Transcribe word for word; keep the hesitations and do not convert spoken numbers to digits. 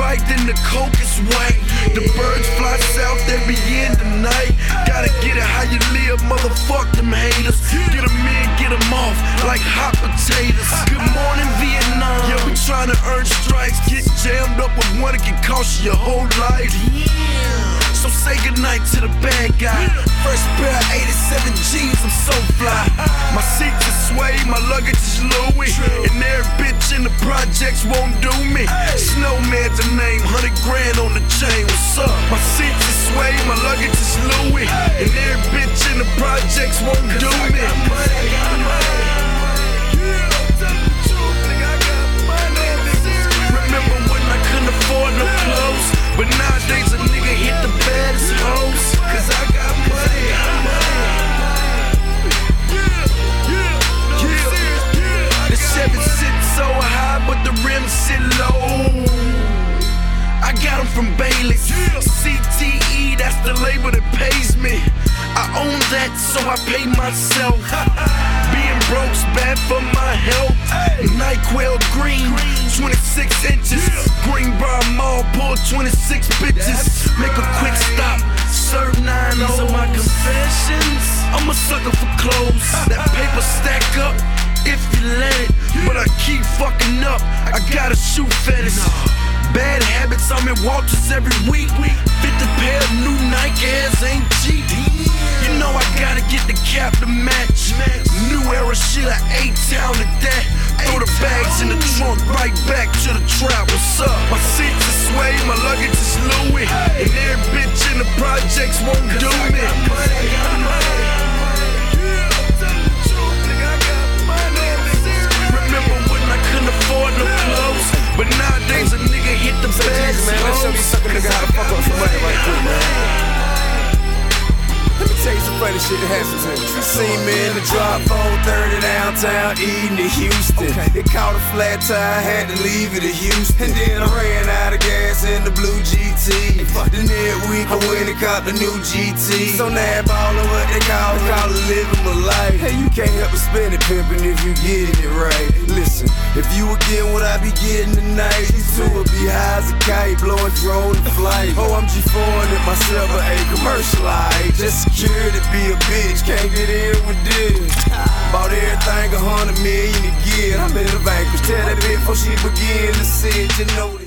right, then the coke is white. The birds fly south every end of night. Gotta get it how you live, motherfuck them haters. Get them in, get them off like hot potatoes. Good morning, Vietnam. Yeah, we tryna earn stripes. Get jammed up with one, it can cost you your whole life. So say goodnight to the bad guy. First pair of eighty-seven jeans, I'm so fly. My seats are suede, my luggage is Louis. And every bitch in the projects won't do me. Snowman's a name, hundred grand on the chain, what's up? My seats are suede, my luggage is Louis. And every bitch in the projects won't do me. Remember when I couldn't afford no clothes, but nowadays a nigga hit the baddest hoes. Cause I got money. The Chevy sitting so high, but the rims sit low. I got them from Bailey's. C T E, that's the label that pays me. I own that, so I pay myself. Being broke's bad for my health. NyQuil green, twenty-six inches. Greenbrier Mall, pull twenty-six bitches. Make a quick stop, serve nine These are my confessions. I'm a sucker for clothes. That paper stack up if you let it, but I keep fucking up. I got a shoe fetish. Bad habits, I'm in Walters every week. fifty pair of new Nike Airs ain't cheap. You know I gotta get the cap to match. New era shit, I A-Town at that. Throw the bags in the trunk, right back to the trap. What's up? My seats are suede, my luggage is Louis. And every bitch in the projects won't do me. Remember when I couldn't afford no clothes, but nowadays a nigga hit the bags. Man, let's show these sucker niggas how to fuck up some money right quick, man. Let me tell you some funny shit that happened to me. You seen me in the drop, four thirty downtown, eating to Houston. Okay. It caught a flat tire, had to leave it to Houston. And then I ran out of gas in the blue G T. The next week I went and caught the new G T. So now ballin' what they call, they call it living my life. Hey, you can't help but spend it pimpin' if you getting it right. Listen, if you were getting what I be getting tonight, these two would be high as a kite, blowing through the flight. Oh, I'm G four-ing it myself, but ain't commercialized. Just security be a bitch, can't get in with this. Bought everything a hundred million again. I'm in the bank, tell that bitch before she begin to sit, you know this.